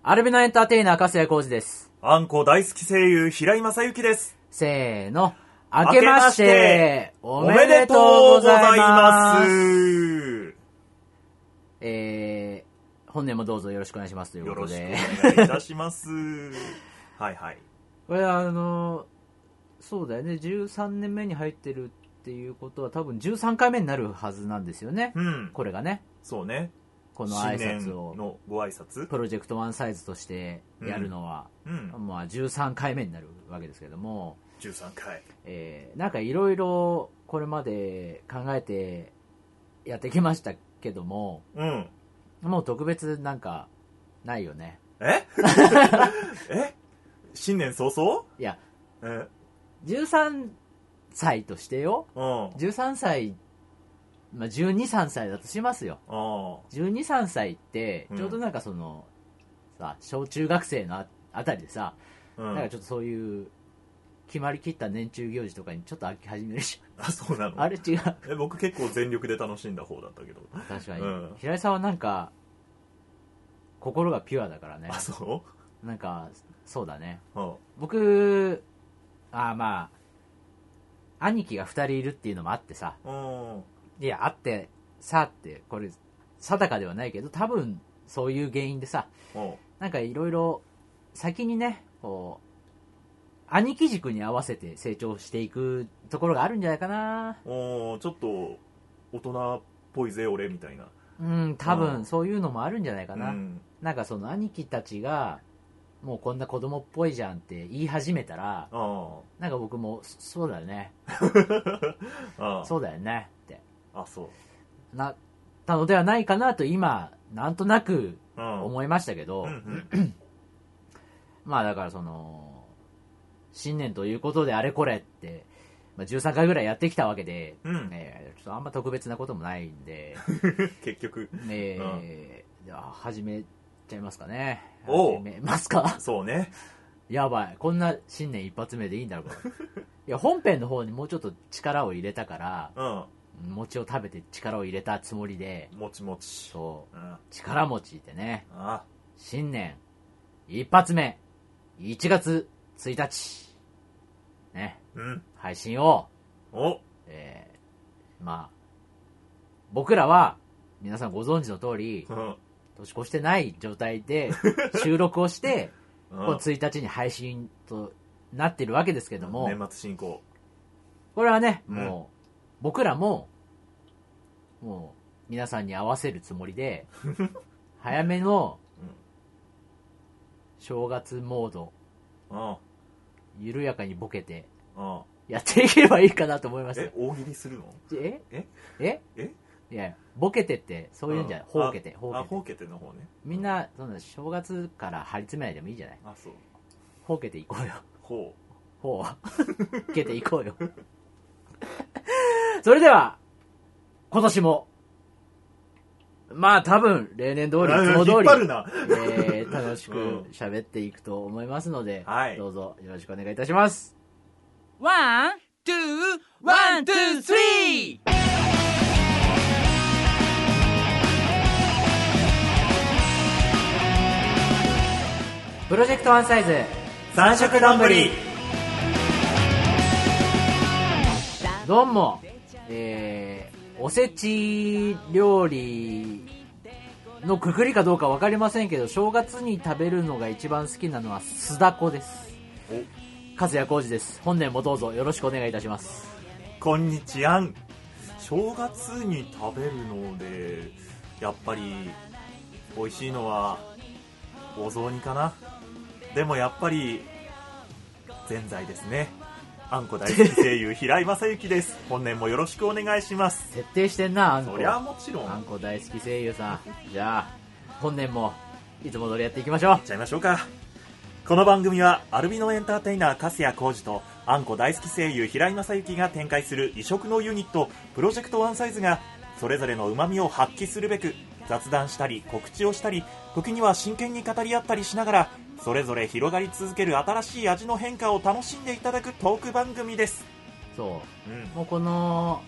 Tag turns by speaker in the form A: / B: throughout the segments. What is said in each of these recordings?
A: アルビノエンターテイナー、粕谷浩二です。
B: あんこ大好き声優、平井正幸です。
A: せーの。明けまして、おめでとうございます。本年もどうぞよろしくお願いしますということで。
B: よろしくお願いいたします。はいはい。
A: これそうだよね、13年目に入ってるっていうことは多分13回目になるはずなんですよね。
B: うん。
A: これがね。
B: そうね。
A: この挨拶を
B: 新年のご挨拶
A: プロジェクトワンサイズとしてやるのは、まあ13回目になるわけですけども、
B: 13回、
A: なんかいろいろこれまで考えてやってきましたけども、もう特別なんかないよね。
B: え新年早々？
A: いや、13歳としてよ、13歳、まあ、12、3歳だとしますよ。12、3歳ってちょうどなんかその、さ、小中学生の あたりでさ、なんかちょっとそういう決まりきった年中行事とかにちょっと飽き始めるし。
B: あ、そうなの？
A: あれ違う。
B: 僕結構全力で楽しんだ方だったけど。
A: 確かに、平井さんはなんか心がピュアだからね。
B: あ、そう？
A: なんかそうだね。
B: 僕、
A: まあ兄貴が2人いるっていうのもあってさ、いや、あってさってこれ定かではないけど、多分そういう原因でさ、なんかいろいろ先にね、こう兄貴軸に合わせて成長していくところがあるんじゃないかな。
B: ちょっと大人っぽいぜ俺みたいな。
A: 多分そういうのもあるんじゃないかな。なんかその兄貴たちがもうこんな子供っぽいじゃんって言い始めたら、なんか僕もそうだよねそうだよねってなったのではないかなと今なんとなく思いましたけど、まあだからその新年ということであれこれって、13回ぐらいやってきたわけで、ちょっとあんま特別なこともないんで
B: 結局、
A: じゃあ始めちゃいますかね。
B: 始
A: めますか。
B: そうね。
A: やばい、こんな新年一発目でいいんだろうかいや、本編の方にもうちょっと力を入れたから、餅を食べて力を入れたつもりで、
B: もちもち、
A: そう、力持ちってね、新年一発目1月1日ね、配信をまあ僕らは皆さんご存知の通り、年越してない状態で収録をしてこの1日に配信となってるわけですけども、
B: 年末進行、
A: これはね、もう僕らももう皆さんに合わせるつもりで早めの正月モード、緩やかにボケてやっていければいいかなと思います。
B: 大喜利するの？
A: いや、ボケてってそういうんじゃない、ほうけて
B: ほうけての方ね。
A: みんなそんな正月から張り詰めないでもいいじゃない。
B: そう、
A: ほうけていこうよ。
B: ほ
A: うけていこうよそれでは今年もまあ多分例年通りいつも通り楽しく喋っていくと思いますので、どうぞよろしくお願いいたします。
C: ワン、ツー、ワン、ツー、スリー。
A: プロジェクトワンサイズ
B: 三色丼。
A: どうも、おせち料理のくくりかどうか分かりませんけど、正月に食べるのが一番好きなのは酢だこです。粕谷浩二です。本年もどうぞよろしくお願いいたします。
B: こんにちは。正月に食べるのでやっぱり美味しいのはお雑煮かな。でもやっぱりぜんざいですね。あんこ大好き声優平井正幸です。本年もよろしくお願いします。
A: 徹底してんな、あんこ。
B: そりゃもちろん。
A: あんこ大好き声優さん。じゃあ本年もいつも通りやっていきましょう。
B: やっちゃいましょうか。この番組はアルビノエンターテイナー粕谷浩二とあんこ大好き声優平井正幸が展開する異色のユニットプロジェクトワンサイズがそれぞれの旨味を発揮するべく雑談したり告知をしたり、時には真剣に語り合ったりしながらそれぞれ広がり続ける新しい味の変化を楽しんでいただくトーク番組です。
A: そう、もうこの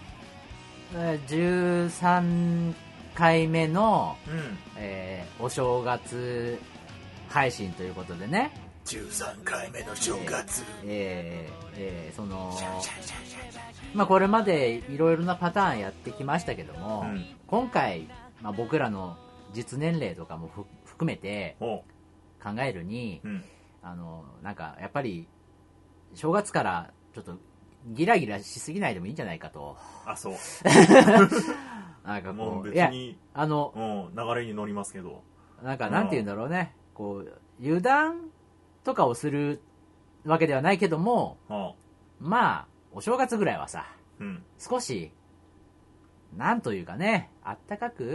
A: 13回目の、お正月配信ということでね、
B: 13回目の正月、
A: そのまあこれまでいろいろなパターンやってきましたけども、今回、まあ、僕らの実年齢とかも含めて考えるに、なんかやっぱり正月からちょっとギラギラしすぎないでもいいんじゃないかと。
B: あ、そう
A: なんかこう、
B: もう別に
A: いや
B: 流れに乗りますけど、
A: なんかなんて言うんだろうね、こう油断とかをするわけではないけども、まあお正月ぐらいはさ、少しなんというかね、あったかく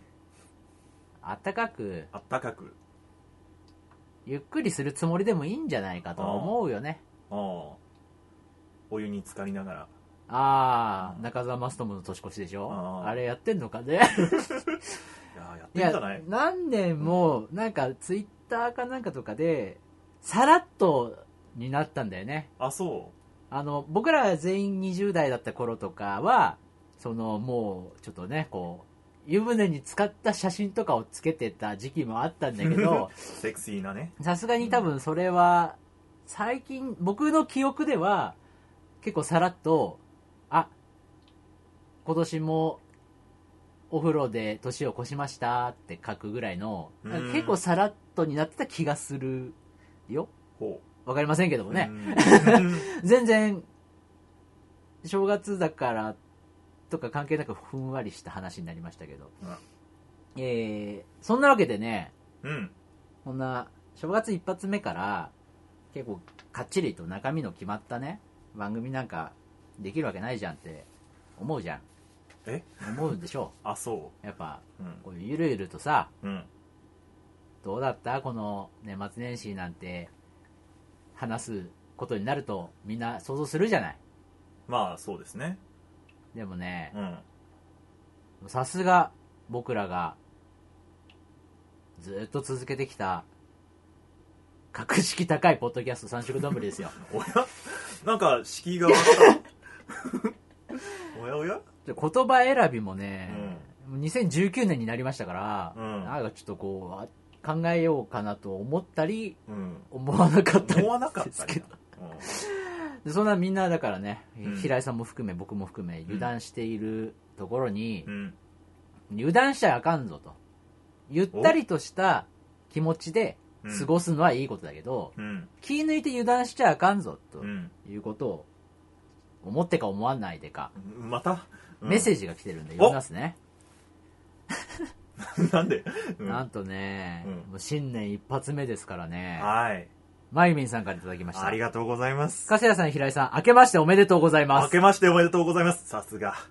A: ゆっくりするつもりでもいいんじゃないかと思うよね。
B: お湯に浸かりなが
A: ら、中澤マストムの年越しでしょ、あれやってんのかね。
B: やってんじゃない？
A: 何年もなんかツイッターかなんかとかでさらっとになったんだよね。
B: あ、そう。
A: 僕ら全員20代だった頃とかはもうちょっとね、こう湯船に浸かった写真とかをつけてた時期もあったんだけど
B: セクシーなね。
A: さすがに多分それは最近僕の記憶では結構さらっと、今年もお風呂で年を越しましたって書くぐらいの、結構さらっとになってた気がするよ。わかりませんけどもね。全然正月だからとか関係なくふんわりした話になりましたけど、そんなわけでね、こんな正月一発目から結構かっちりと中身の決まったね番組なんかできるわけないじゃんって思うじゃん。思うでしょ。
B: あ、そう。
A: やっぱ、こういうゆるゆるとさ、どうだったこの年末年始なんて話すことになるとみんな想像するじゃない。
B: まあそうですね。
A: でもね、さすが僕らがずっと続けてきた格式高いポッドキャスト三色丼ですよ。
B: おや、なんか敷居が上がったおやおや、
A: 言葉選びもね、2019年になりましたから、なんかちょっとこう考えようかなと思ったり、思わなかったりですけど、でそんなみんなだからね、平井さんも含め僕も含め油断しているところに、油断しちゃあかんぞと、ゆったりとした気持ちで過ごすのはいいことだけど、気抜いて油断しちゃあかんぞということを思ってか思わないでか、
B: また、
A: メッセージが来てるんで読みますね。
B: なんで、
A: なんとね、もう新年一発目ですからね。
B: はい。
A: まゆみんさんからいただきました。
B: ありがとうございます。
A: 粕谷さん、平井さん、明けましておめでとうございます。
B: 明けましておめでとうございます。さすが。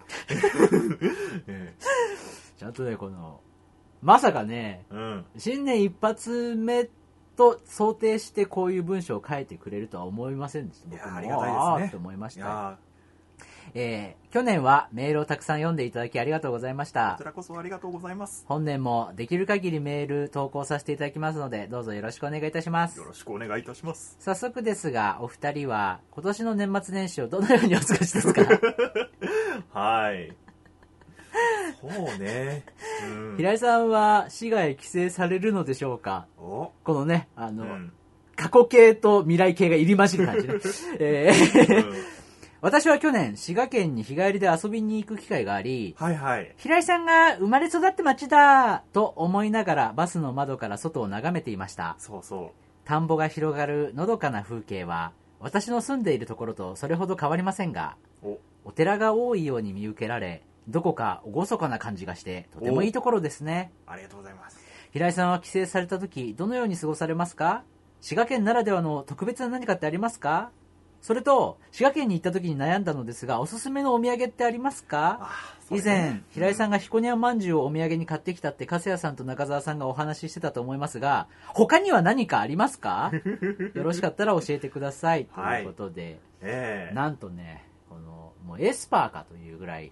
A: ちゃんとね、まさかね、新年一発目と想定してこういう文章を書いてくれるとは思いませんでした。僕も
B: ありがたいですね。
A: と思いました。去年はメールをたくさん読んでいただきありがとうございました。
B: こちらこそありがとうございます。
A: 本年もできる限りメール投稿させていただきますので、どうぞよろしくお願いいたします。
B: よろしくお願いいたします。
A: 早速ですが、お二人は今年の年末年始をどのようにお過ごしですか？
B: はい。そうね。
A: 平井さんは市外帰省されるのでしょうか？このね、過去形と未来形が入り混じる感じね。私は去年滋賀県に日帰りで遊びに行く機会があり、平井さんが生まれ育った町だと思いながらバスの窓から外を眺めていました。田んぼが広がるのどかな風景は私の住んでいるところとそれほど変わりませんが、お寺が多いように見受けられ、どこか厳かな感じがしてとてもいいところですね。
B: ありがとうございます。
A: 平井さんは帰省された時どのように過ごされますか？滋賀県ならではの特別な何かってありますか？それと滋賀県に行った時に悩んだのですが、おすすめのお土産ってありますか？以前平井さんが彦根屋まんじゅうをお土産に買ってきたって粕谷さんと中澤さんがお話ししてたと思いますが、他には何かありますか？よろしかったら教えてくださいということで、なんとね、もうエスパーかというぐらい、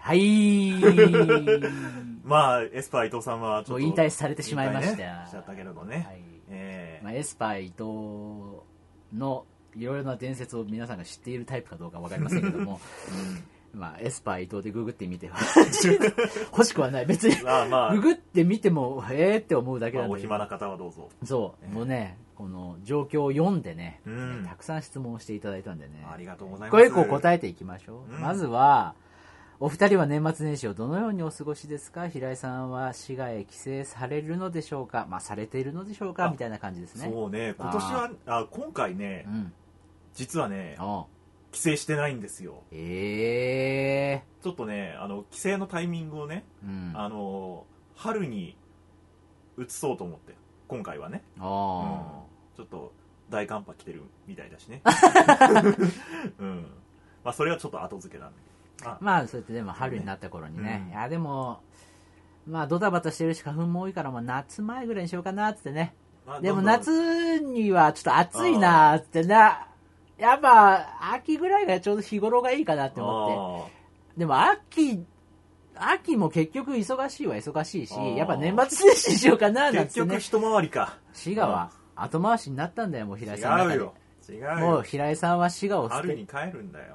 B: まあエスパー伊藤さんはちょっと
A: 引退されてしまいました。
B: しちゃったけれどね。
A: エスパー伊藤のいろいろな伝説を皆さんが知っているタイプかどうか分かりませんけども、 まあ、エスパー伊藤でググってみて欲しくはない別に
B: まあ、
A: ググってみてもって思うだけなんだけど、
B: お暇な方はどうぞ。
A: そう、もうねこの状況を読んでね、
B: うん
A: たくさん質問をしていただいたんでね、
B: ありがとうございます。
A: これ以降答えていきましょう、
B: うん、
A: まずはお二人は年末年始をどのようにお過ごしですか。平井さんは滋賀へ帰省されるのでしょうか、まあされているのでしょうかみたいな感じですね。
B: そうね、今年は今回ね、うん、実はね帰省してないんですよ。ちょっとね帰省のタイミングをね、うん、春に移そうと思って今回はね、うん、ちょっと大寒波来てるみたいだしね、うんまあ、それはちょっと後付けなんだけど、
A: まあそうやってでも春になった頃にね、うん、いやでもまあドタバタしてるし花粉も多いからもう夏前ぐらいにしようかなっつってね、でも夏にはちょっと暑いなっつってな、やっぱ秋ぐらいがちょうど日頃がいいかなって思って、でも秋も結局忙しいは忙しいし、やっぱ年末年始にしようかななんてね。
B: 結局一回りか。
A: 滋賀は後回しになったんだよ、もう平井さんの中で。
B: 違うよ。
A: もう平井さんは滋賀を捨て
B: 春に帰るんだよ。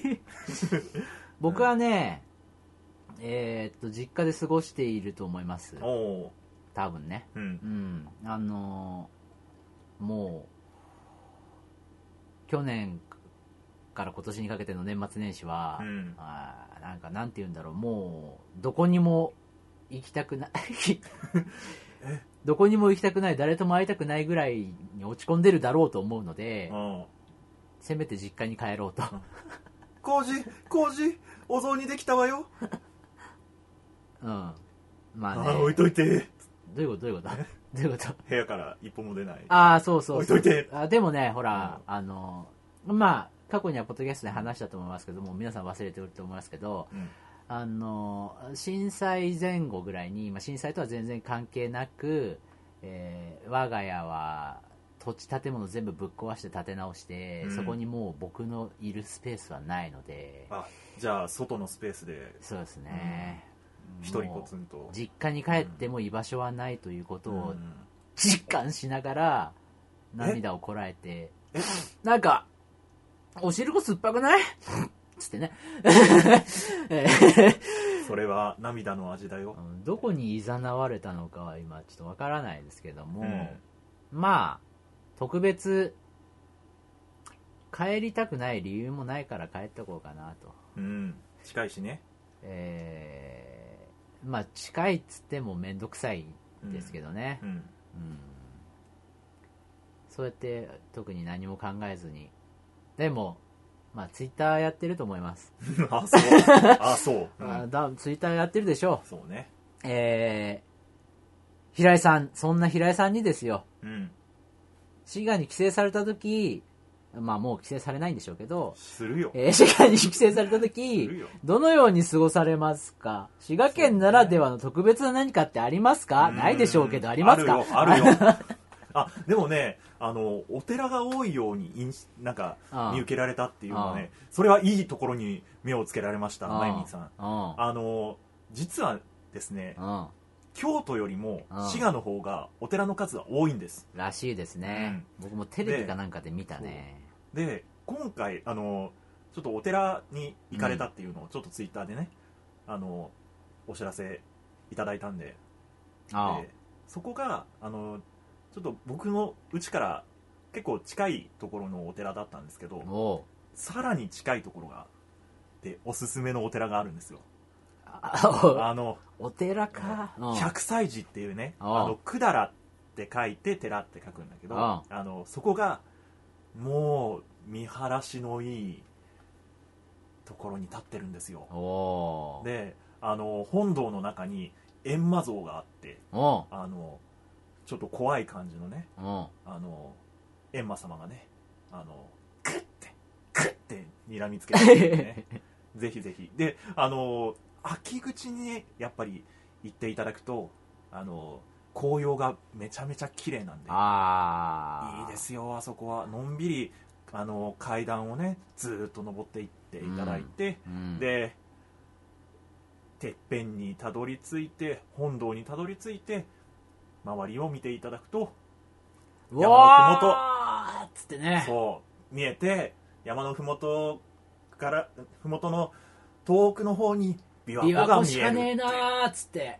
A: 僕はね、実家で過ごしていると思います。多分ね。うん。もう去年から今年にかけての年末年始は、うん、なんて言うんだろう、もうどこにも行きたくないどこにも行きたくない、誰とも会いたくないぐらいに落ち込んでるだろうと思うので、せめて実家に帰ろうと。
B: 工事お雑煮できたわよ。
A: うん。まあね。
B: 置いといて。
A: どういうこと
B: 部屋から一歩も出ない。
A: そう。
B: 置いといて。
A: でもね、ほら、まあ、過去にはポッドキャストで話したと思いますけども、皆さん忘れてると思いますけど、震災前後ぐらいに、震災とは全然関係なく、我が家は土地建物全部ぶっ壊して建て直して、そこにもう僕のいるスペースはないので、
B: じゃあ外のスペースで。
A: そうですね、
B: 一人ポツンと
A: 実家に帰っても居場所はないということを実感しながら涙をこらえて、なんかお汁粉酸っぱくないつってね
B: それは涙の味だよ。
A: どこに誘われたのかは今ちょっとわからないですけども、まあ特別帰りたくない理由もないから帰ってこうかなと。
B: 近いしね。
A: まあ近いっつってもめんどくさいですけどね、そうやって特に何も考えずに、でもまあツイッターやってると思います。
B: そうツイ
A: ッターやってるでしょう。
B: そうね。
A: 平井さん、そんな平井さんにですよ、滋賀に帰省された時、まあもう帰省されないんでしょうけど、
B: するよ。
A: 滋賀に帰省された時どのように過ごされますか。滋賀県ならではの特別な何かってありますか。ないでしょうけどありますか。
B: あるよでもね、お寺が多いようになんか見受けられたっていうのはね、それはいいところに目をつけられました。まゆみんさん、実はですね、京都よりも滋賀の方がお寺の数は多いんです
A: らしいですね、僕もテレビかなんかで見たね。
B: で今回ちょっとお寺に行かれたっていうのをちょっとツイッターでね、お知らせいただいたんで、そこがちょっと僕の家から結構近いところのお寺だったんですけど、さらに近いところがでおすすめのお寺があるんですよ。
A: お寺か。
B: 百歳寺っていうね、百済って書いて寺って書くんだけど、そこがもう見晴らしのいいところに立ってるんですよ。で本堂の中に閻魔像があって、ちょっと怖い感じのね、閻魔様がねクッて睨みつけてるんでねぜひぜひ。で秋口にやっぱり行っていただくと紅葉がめちゃめちゃ綺麗なんでいいですよ。あそこはのんびり階段をねずーっと登っていっていただいて、でてっぺんにたどり着いて本堂にたどり着いて周りを見ていただくと山のふもと
A: つってね、
B: そう見えて、山のふもとからふもとの遠くの方に琵
A: 琵琶湖し
B: 琶湖が見える
A: かねえなーっつって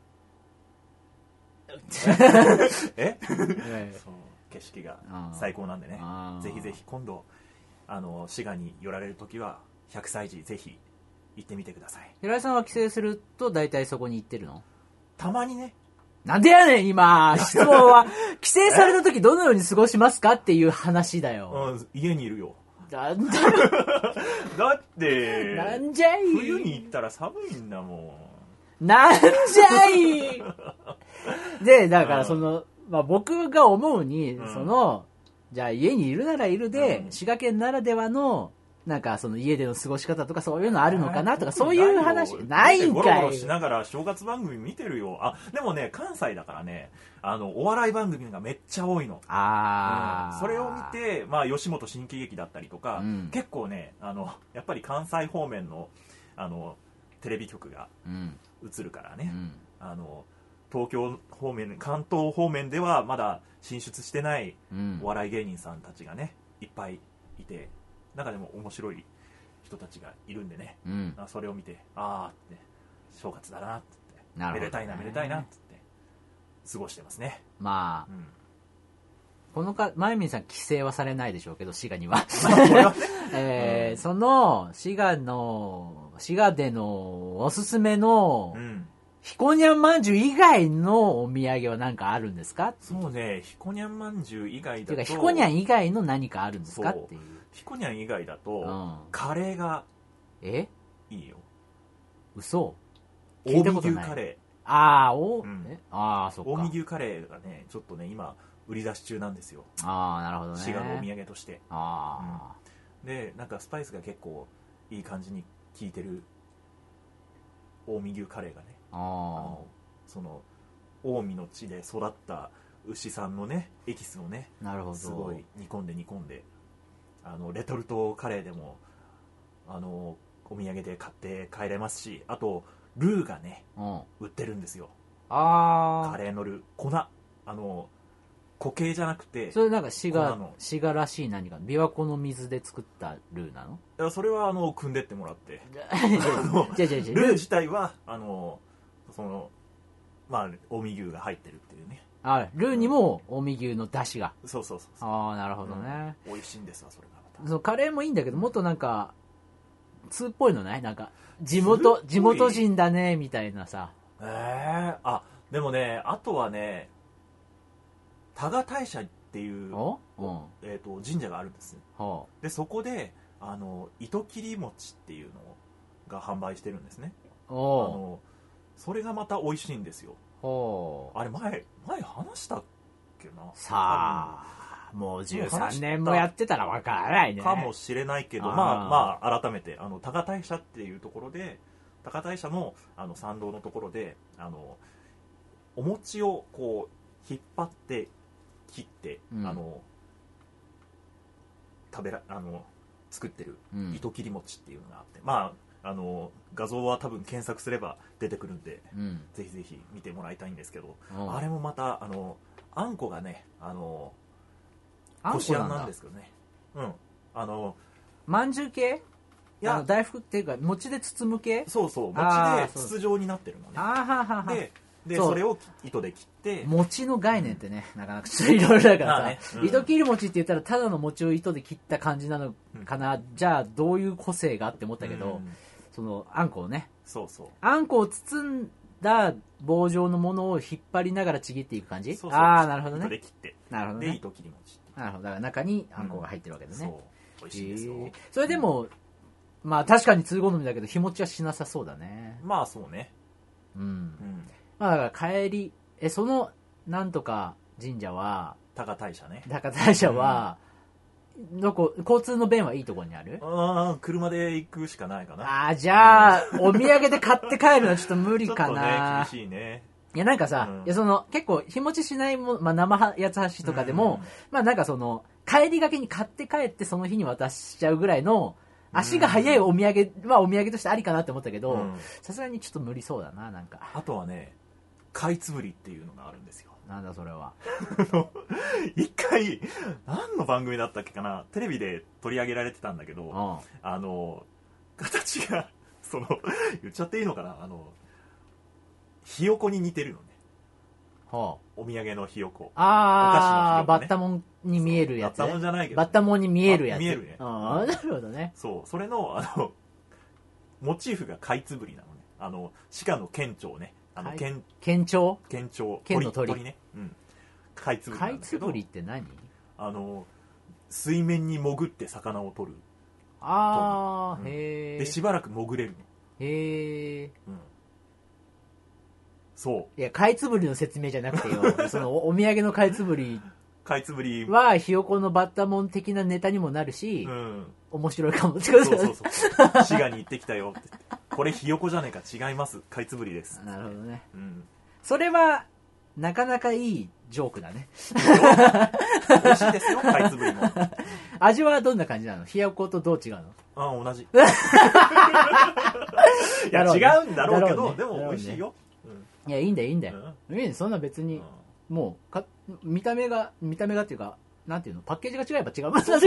B: そう景色が最高なんでね、ぜひぜひ今度滋賀に寄られるときは100歳時ぜひ行ってみてください。
A: 平井さんは帰省すると大体そこに行ってるの？
B: たまにね。
A: なんでやねん今質問は帰省された時どのように過ごしますかっていう話だよ。
B: 家にいるよ。
A: なんだ
B: だって
A: なんじゃい
B: 冬に行ったら寒いんだも
A: ん。なんじゃいでだから僕が思うに、じゃあ家にいるならいるで、滋賀県ならではのなんかその家での過ごし方とかそういうのあるのかなとか、そういう話ないんかい。
B: ゴロゴロしながら正月番組見てるよ。でもね、関西だからね、お笑い番組がめっちゃ多いの。それを見て、吉本新喜劇だったりとか、結構ね、やっぱり関西方面のテレビ局が映るからね、東京方面、関東方面ではまだ進出してないお笑い芸人さんたちがね、いっぱいいて、中でも面白い人たちがいるんでね、それを見てって正月だなって言って、めでたいなめでたいなって言って過ごしてますね。
A: このまゆみんさん帰省はされないでしょうけど、滋賀にはその滋賀でのおすすめの、ひこにゃんまんじゅう以外のお土産は何かあるんですか？
B: そうね、ひこにゃんまんじゅう以外だと、
A: ひこにゃん以外の何かあるんですかっていう。
B: ひこにゃん以外だと、カレーがいいよ。
A: 嘘？
B: 近江牛カレ
A: ー。そっか。
B: 近江牛カレーがね、ちょっとね今売り出し中なんですよ。
A: なるほどね。
B: 滋賀のお土産として。で、なんかスパイスが結構いい感じに効いてる近江牛カレーがね、その近江の地で育った牛さんのねエキスをね、すごい煮込んでレトルトカレーでもお土産で買って帰れますし、あとルーがね、売ってるんですよ。カレーのルー、粉、固形じゃなくて、
A: それなんか滋賀らしい何か琵琶湖の水で作ったルーなの？
B: いや、それは汲んでってもらって
A: ル
B: ー自体は近江牛が入ってるっていうね。
A: ルーにも近江牛の出汁が。
B: そう
A: なるほどね。
B: 美味しいんですわ、それが
A: また。カレーもいいんだけど、もっとなんか通っぽいのない？なんか地元人だねみたいなさ。
B: でもね、あとはね、多賀大社っていう神社があるんですね。でそこで糸切り餅っていうのが販売してるんですね。それがまた美味しいんですよ。あれ前話したっけな。
A: さあもう13年もやってたらわからないね。
B: かもしれないけど、改めて多賀大社っていうところで、多賀大社の参道のところでお餅をこう引っ張って切って、作ってる糸切り餅っていうのがあって、画像は多分検索すれば出てくるんで、ぜひぜひ見てもらいたいんですけど、あれもまたあんこがね、こしあんなんですけどね、
A: まんじゅう系？いや大福っていうか餅で包む系？
B: そう餅で筒状になってるのね。でそれを糸で切って、
A: 餅の概念ってね、なかなかちょっといろいろだからさ、糸切り餅って言ったらただの餅を糸で切った感じなのかな、じゃあどういう個性がって思ったけど、そのあんこをね、あんこを包んだ棒状のものを引っ張りながらちぎっていく感じ？なるほどね。
B: 糸で切って、
A: なるほどね。
B: で糸切り餅。
A: なるほど。だから中にあんこが入ってるわけだね。
B: 美味しいですよ。
A: それでも確かに通好みだけど日持ちはしなさそうだね。
B: そうね。
A: だから帰りそのなんとか神社は
B: 多賀大社ね。
A: 多賀大社は、交通の便はいいところにある？
B: 車で行くしかないかな。
A: じゃあお土産で買って帰るのはちょっと無理かな。
B: ちょっとね、厳しいね。
A: いやなんかさ、結構日持ちしないもん、生八つ橋とかでも、なんかその帰りがけに買って帰ってその日に渡しちゃうぐらいの足が速いお土産はお土産としてありかなって思ったけど、さすがにちょっと無理そうだな。なんか
B: あとはね、かいつぶりっていうのがあるんですよ。
A: なんだそれは。
B: 一回何の番組だったっけかな、テレビで取り上げられてたんだけど、形が言っちゃっていいのかな、ひよこに似てるのね。
A: は
B: あ、お土産のひよこ。
A: ああ、ね、バッタモンに見えるやつ、ね、
B: バッタモンじゃないけど、
A: バッタモンに見えるやつ。
B: 見えるね。
A: ああ、なるほどね。
B: そう、それのモチーフがカイツブリなのね。鹿の県庁ね。
A: 県庁？
B: 県庁。
A: 県の鳥
B: ね。うん。カイツブリなんだけど。
A: カイツブリって何？
B: 水面に潜って魚を取る。
A: ああ、
B: うん、
A: へえ。
B: でしばらく潜れるの。
A: へえ。
B: うん。そう。
A: いや、カイツブリの説明じゃなくてよ。そのお土産のカイツブリ。
B: カイツブリ
A: はひよこのバッタモン的なネタにもなるし、
B: うん、
A: 面白いかも。
B: そう滋賀に行ってきたよって。これひよこじゃねえか、違います。カイツブリです。
A: なるほどね。
B: うん。
A: それはなかなかいいジョークだね。
B: 美味しいですよ、カイツブリも。
A: 味はどんな感じなの？ひよことどう違うの？
B: ああ、同じ。いや、違うんだろうけど、でも美味しいよ。
A: いや、いいんだよ、いいんだよ。いいね、そんな別に、もう見た目がっていうか、なんていうの、パッケージが違えば違う。そう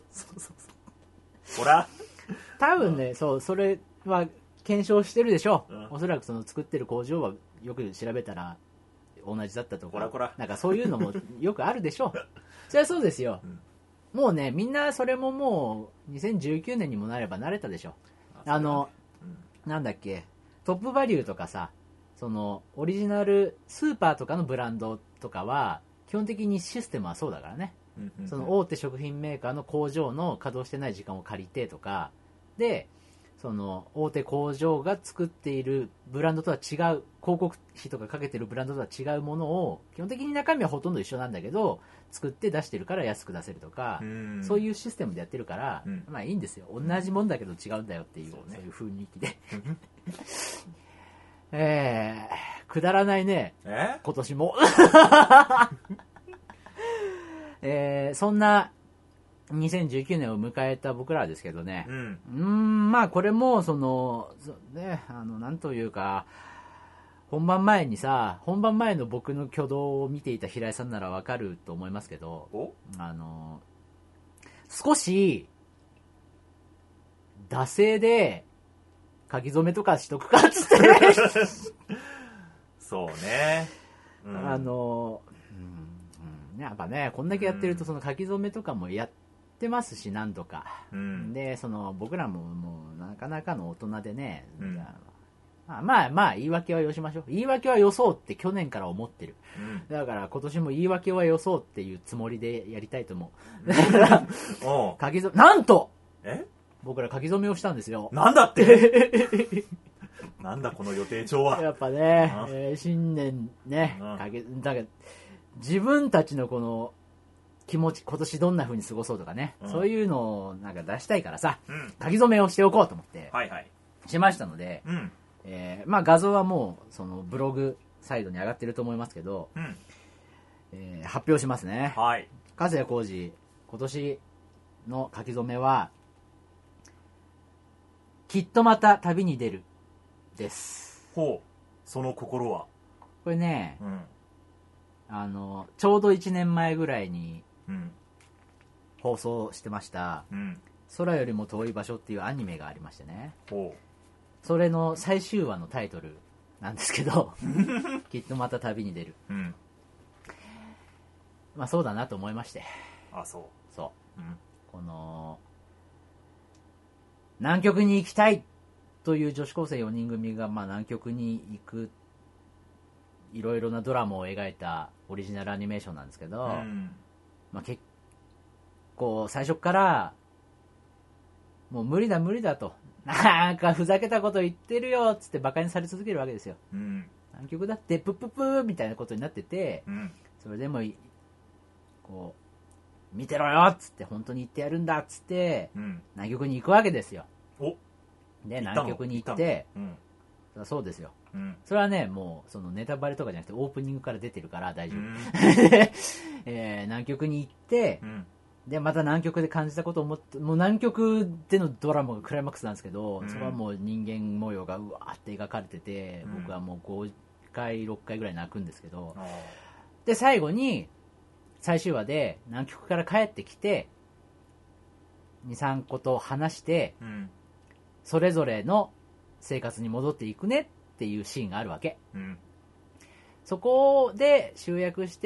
B: ほら。
A: 多分ね、それは検証してるでしょう。おそらくその作ってる工場はよく調べたら同じだったとか、なんかそういうのもよくあるでしょう。そりゃそうですよ。もうね、みんなそれももう2019年にもなれば慣れたでしょ。なんだっけ、トップバリューとかさ、そのオリジナルスーパーとかのブランドとかは基本的にシステムはそうだからね。その大手食品メーカーの工場の稼働してない時間を借りてとかで、その大手工場が作っているブランドとは違う、広告費とかかけてるブランドとは違うものを基本的に中身はほとんど一緒なんだけど作って出してるから安く出せるとか、そういうシステムでやってるから、まあいいんですよ。同じもんだけど違うんだよっていう、そういう雰囲気でくだらないね、今年もそんな2019年を迎えた僕らですけどね、まあこれもね、なんというか、本番前の僕の挙動を見ていた平井さんならわかると思いますけど、少し惰性で書き初めとかしとくかっつって
B: そうね、
A: やっぱね、こんだけやってるとその書き初めとかもやってますし、何度か、で僕らももうなかなかの大人でね、まあ言い訳はよしましょう。言い訳はよそうって去年から思ってる、だから今年も言い訳はよそうっていうつもりでやりたいと思う。書き初め、なんと僕ら書き初めをしたんですよ。
B: なんだってなんだこの予定調は。
A: やっぱね、新年ね、だから自分たちのこの気持ち、今年どんな風に過ごそうとかね、そういうのをなんか出したいからさ、書き初めをしておこうと思ってしましたので、まあ画像はもうそのブログサイドに上がってると思いますけど、発表しますね。粕谷浩二、今年の書き初めはきっとまた旅に出るです。
B: ほう、その心は。
A: これね、ちょうど1年前ぐらいに放送してました、空よりも遠い場所っていうアニメがありましてね、それの最終話のタイトルなんですけどきっとまた旅に出る、まあそうだなと思いまして。
B: そう、
A: この南極に行きたいという女子高生4人組が、まあ南極に行くいろいろなドラマを描いたオリジナルアニメーションなんですけど、まあ結構最初からもう無理だと、なんかふざけたこと言ってるよっつってバカにされ続けるわけですよ。南極だってプップップーみたいなことになってて、それでもこう見てろよっつって、本当に行ってやるんだっつって、南極に行くわけですよ。で南極に行って、そうですよ、それはね、もうそのネタバレとかじゃなくてオープニングから出てるから大丈夫、南極に行って、でまた南極で感じたことをもう南極でのドラマがクライマックスなんですけど、それはもう人間模様がうわーって描かれてて、僕はもう5回6回ぐらい泣くんですけど、で最後に最終話で南極から帰ってきて 2,3 個と話して、それぞれの生活に戻っていくねっていうシーンがあるわけ、
B: うん、
A: そこで集約して、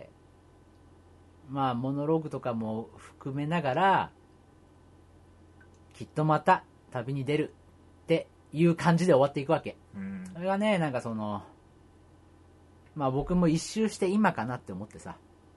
A: まあモノローグとかも含めながら、きっとまた旅に出るっていう感じで終わっていくわけ、うん、それがね、なんかその、まあ僕も一周して今かなって思ってさ、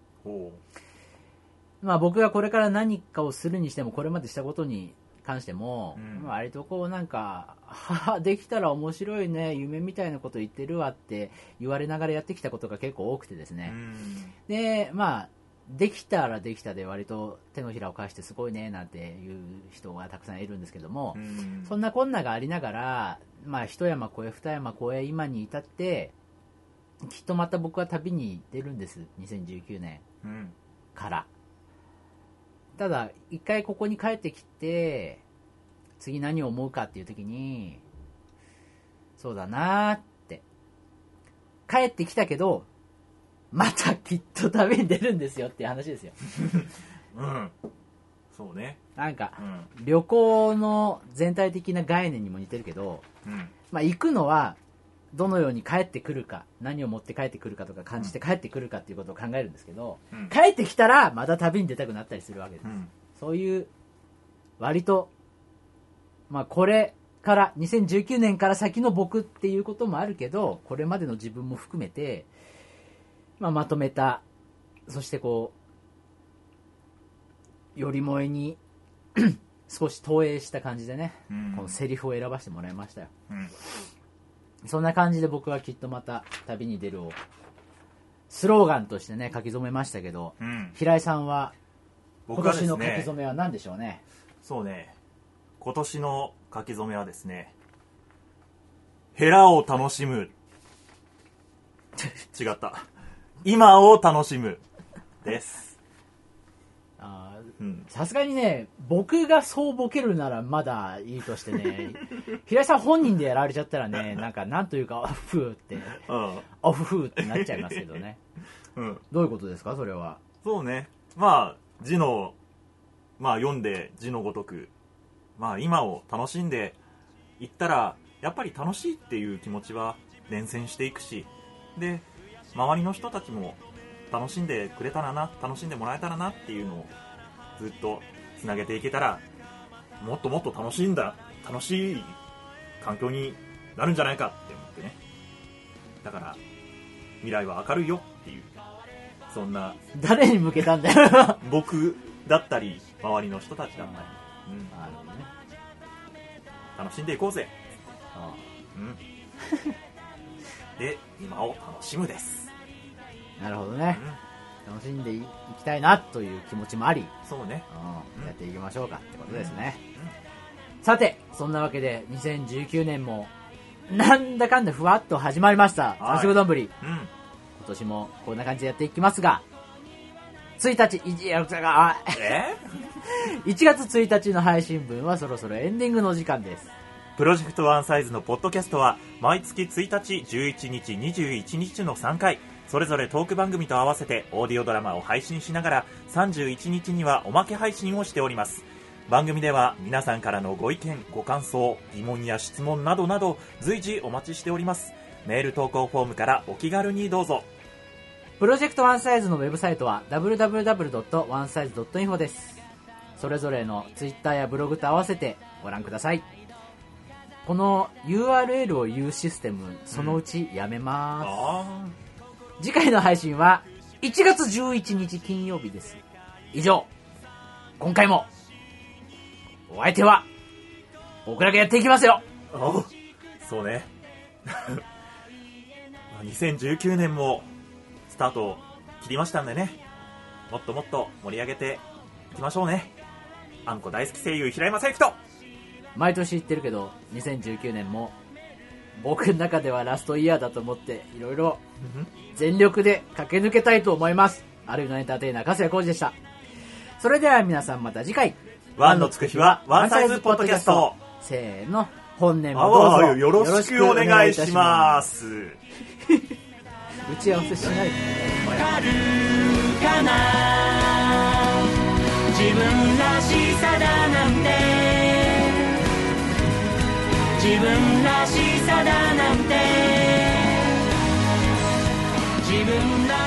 A: まあ僕がこれから何かをするにしても、これまでしたことに関しても、うん、割とこうなんか、できたら面白いね、夢みたいなこと言ってるわって言われながらやってきたことが結構多くてですね、うん、で、まあできたらできたで割と手のひらを返してすごいねなんていう人がたくさんいるんですけども、うん、そんなこんながありながら、まあ一山越え二山越え今に至って、きっとまた僕は旅に出るんです、2019年から、うん、ただ一回ここに帰ってきて次何を思うかっていう時に、そうだなーって帰ってきたけどまたきっと旅に出るんですよっていう話ですよ
B: うん、そうね、
A: なんか、うん、旅行の全体的な概念にも似てるけど、うん、まあ行くのはどのように帰ってくるか、何を持って帰ってくるかとか感じて帰ってくるかっていうことを考えるんですけど、うん、帰ってきたらまた旅に出たくなったりするわけです、うん、そういう割と、まあこれから2019年から先の僕っていうこともあるけど、これまでの自分も含めて、まあ、まとめた、そしてこうより萌えに少し投影した感じでね、うん、このセリフを選ばせてもらいましたよ、うん、そんな感じで僕はきっとまた旅に出るをスローガンとしてね書き初めましたけど、うん、平井さんは今年の書き初めは何でしょうね。
B: そうね、今年の書き初めはですね、ヘラを楽しむ違った、今を楽しむです。
A: さすがにね、僕がそうボケるならまだいいとしてね平井さん本人でやられちゃったらね、なんというかオフフーって、オフフーってなっちゃいますけどね、うん、どういうことですかそれは。
B: そうね、まあ字の、まあ読んで字のごとく、まあ今を楽しんでいったらやっぱり楽しいっていう気持ちは伝染していくし、で周りの人たちも楽しんでくれたらな、楽しんでもらえたらなっていうのをずっとつなげていけたら、もっともっと楽しい環境になるんじゃないかって思ってね。だから未来は明るいよっていう、そんな。
A: 誰に向けたんだよ
B: 僕だったり周りの人たちだったり、うん、なるほどね、楽しんでいこうぜ。うんで今を楽しむです。
A: なるほどね、うん、楽しんでいきたいなという気持ちもあり、
B: そうね、
A: うん、やっていきましょうかってことですね、うんうん、さてそんなわけで2019年もなんだかんだふわっと始まりました。三色丼、うん、今年もこんな感じでやっていきますが、1日1月1日の配信分はそろそろエンディングの時間です。
B: プロジェクトワンサイズのポッドキャストは毎月1日、11日、21日の3回、それぞれトーク番組と合わせてオーディオドラマを配信しながら31日にはおまけ配信をしております。番組では皆さんからのご意見、ご感想、疑問や質問などなど随時お待ちしております。メール投稿フォームからお気軽にどうぞ。
A: プロジェクトワンサイズのウェブサイトは www.onesize.info です。それぞれのツイッターやブログと合わせてご覧ください。この URL を言うシステム、そのうちやめます、次回の配信は1月11日金曜日です。以上、今回もお相手は僕らがやっていきますよ。
B: そうね2019年もスタートを切りましたんでね、もっともっと盛り上げていきましょうね。あんこ大好き声優平井正幸と、
A: 毎年言ってるけど2019年も僕の中ではラストイヤーだと思っていろいろ全力で駆け抜けたいと思います。ある意味のエンターテイナー粕谷浩二でした。それでは皆さんまた次回、
B: ワンのつく日はワンサイズポッドキャスト、
A: せーの、本年もどうぞ
B: よろしくお願いします。
A: 打ち合わせしないで
C: わかるかな、自分らしさだなんて自自分らしさだなんて自分ら